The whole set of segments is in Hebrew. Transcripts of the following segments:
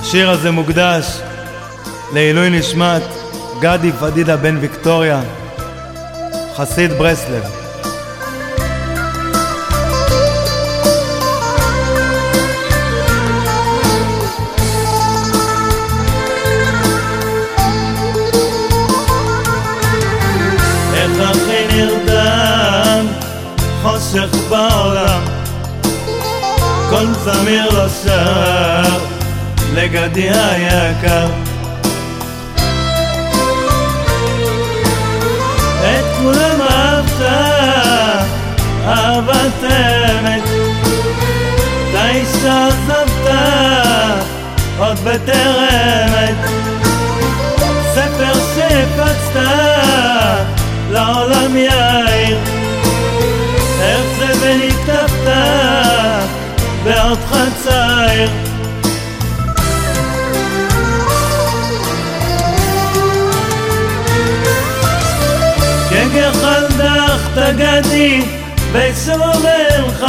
השיר הזה מוקדש לעילוי נשמת גדי פדידה בן ויקטוריה, חסיד ברסלב. איך הכי נרדם חושך בעולם, כל זמיר לא שר לגדי היקר. את כולם אהבת אהבת אמת, את האישה עזבת עוד בטרם עת. ספר שהפצת לעולם יאיר, איך זה ונכתבת בעודך צעיר. כגחל דחת גדי בסומך,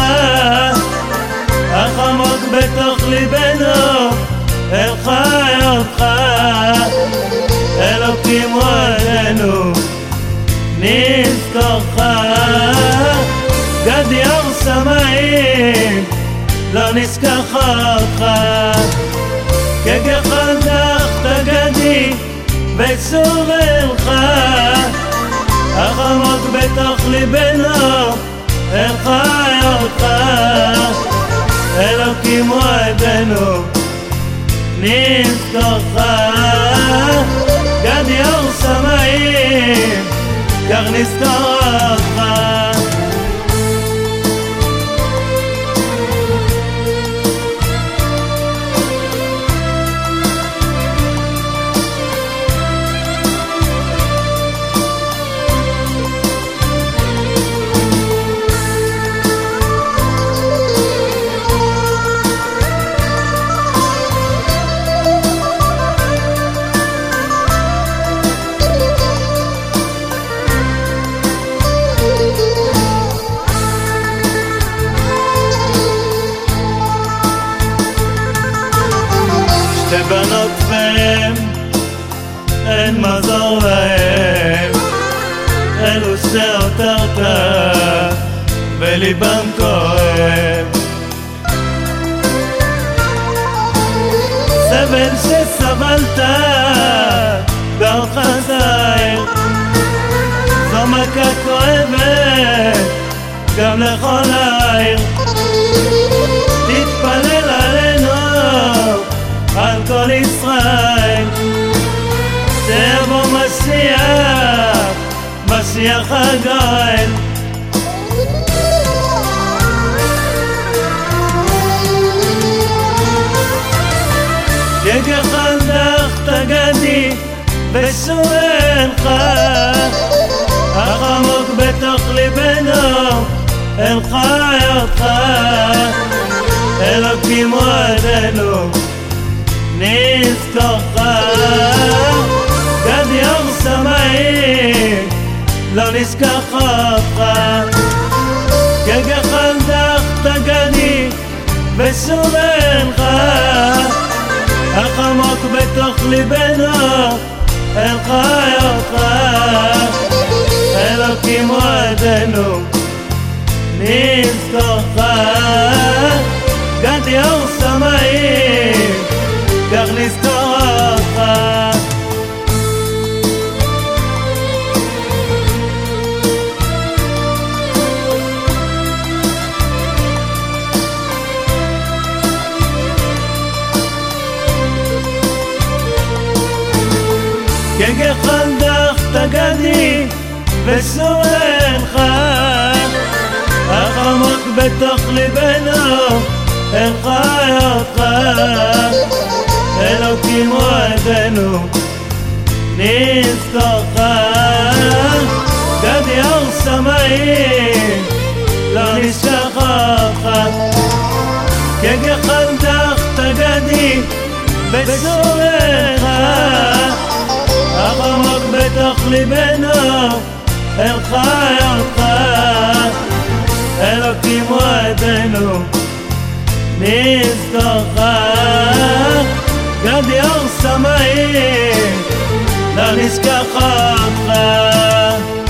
אך עמוק בתוך ליבנו אל חי אותך. אלוקים עלינו נזכורך, גדי אור שמיים לא נשכח אותך. כגחל דחת גדי בסומך, אך עמוק בתוך ליבנו אל חי אותך. אלוקים עדנו נזכורך, גדי אור שמיים כך נזכור אותך. שתי בנות והם אין מזור להם, אלו שהותרת וליבם כואב. סבל שסבלת בעודך צעיר, זו מכה כואבת גם לכל העיר. תתפלל עלינו על כל ישראל, תבוא משיח, משיח הגואל. כגחל דחת גדי בסומך, אך עמוק בתוך ליבנו אל חי אותך. אלוקים עדנו נזכורך, גדי אור שמיים לא נשכח אותך. כגחל דחת גדי בסומך, אך עמוק בתוך ליבנו אל חי אותך. אלוקים עדנו נזכורך, גדי אור שמיים כך נזכור אותך. כגחל דחת גדי בסומך, אך עמוק בתוך ליבנו אל חי אותך. אלוקים עדנו נזכורך, גדי אור שמיים לא נשכח אותך. כגחל דחת גדי בסומך, אך עמוק בתוך ליבנו אל חי אותך. אלוקים עדנו נזכורך, גדי אור סמאי, לא נשכח אותך.